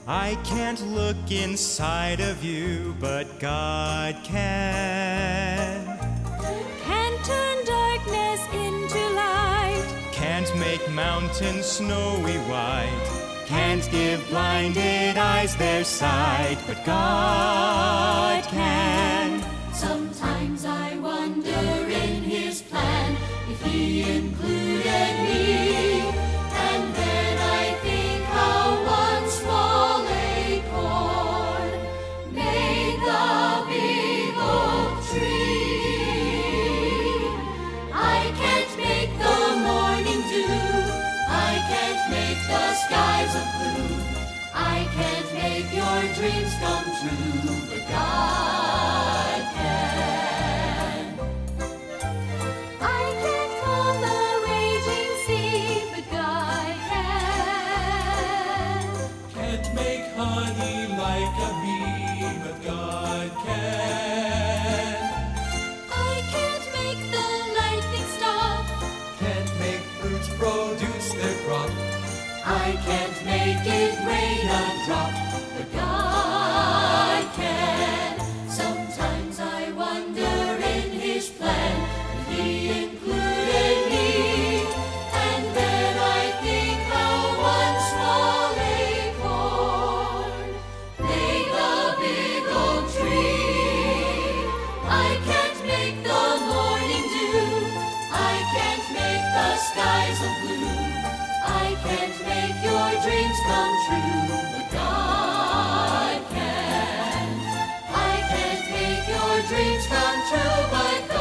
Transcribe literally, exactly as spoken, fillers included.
I can't look inside of you, but God can. Can't turn darkness into light. Can't make mountains snowy white. Can't give blinded eyes their sight, but God can. Sometimes I wonder in His plan if He included me, and then I think how one small acorn made the big oak tree. I can't make the morning dew, I can't make the skies of blue, I can't make your dreams come true, but God can. I can't calm the raging sea, but God can. Can't make honey like a bee, but God can. I can't make the lightning stop, Can't make fruits produce their crop. I can't make it rain a drop, but God can. Sometimes I wonder in His plan if He included me, and then I think how one small acorn made the big oak tree. I can't make the morning dew, I can't make the skies of blue, I can't make your dreams come true, but God can. I can't make your dreams come true, but God